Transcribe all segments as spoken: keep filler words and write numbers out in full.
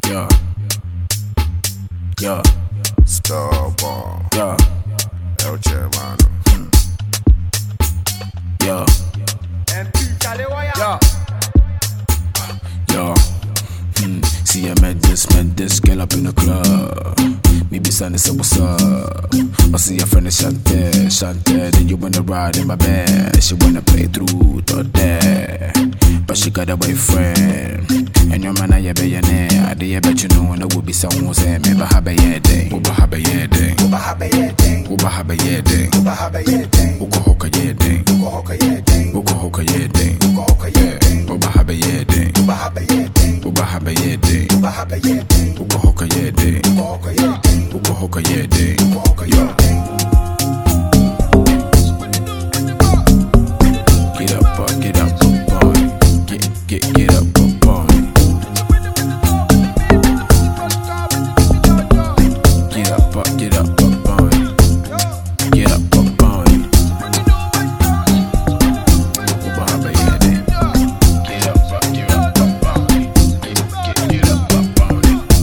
Yeah. Yeah. Starborn. Yeah. El Chairman. Yeah. Yeah. Yeah. Hmm. See, I met this, met this girl up in the club. Maybe Sunday said, what's up? I see your friend is Chantel, Chantel. Then you wanna ride in my bed. She wanna play through to there. But she got a boyfriend. And your man, I be your name. I did bet you know, and I will be someone saying, maybe have a year day. Uba have a year day. Uba have a year day. Uba have a year day. Uba have a year day. Uko hoka year day. Uko hoka year day. Uko hoka year day. Uko hoka year day. Uba have a year day. Uba have a year day. Uba have a year day. Uba have a year day. Uko hoka year day. Uko hoka year day. Uko hoka year day. Uko hoka year day. Get up, uh, get up, uh, boy. Get, get, get up, uh, boy. Get up, uh, get up, uh, boy. Get up, uh, boy. Uba have a year day. Get up, uh, get up, uh, boy. Get, get up, uh, boy.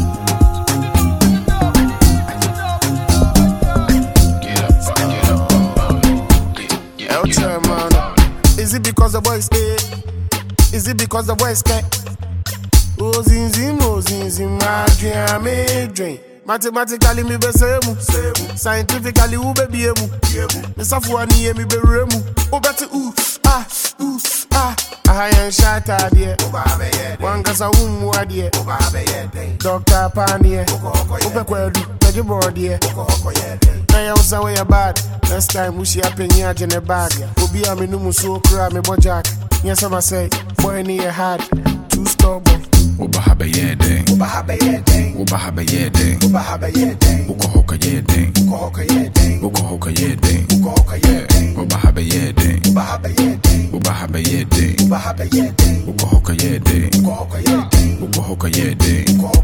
Get up, uh, get up, uh, boy. Get, get, El get up, Chairman. Is it because the boys stay? Is it because the boys can't? Oh, zin zin, oh, zin zin, my dream, I may dream. Mathematically, me be same. Scientifically, who be be emu. Me safuani, me be remu. Oh, better ooh, ah, ooh, ah. I am shot at here. One casa umu at here. Doctor Panier. Upe kwedu, take your board here. Now you say we are bad. Next time we see a penny in the bag. Obi a me numu so cry me bojack. Yes, I'm a say, boy need a hard. Too stubborn. Uba have a year day. Uba have a year day. Uba have a year day. Uba have a year day. Uko hoka year day. Uko hoka year day. Uko hoka year day. Uko hoka year day. Uba have a year day. Uba have a year day. Uba have a year day. Uba have a year day. Uko hoka year day. Uko hoka year day. Uko hoka year day. Uko hoka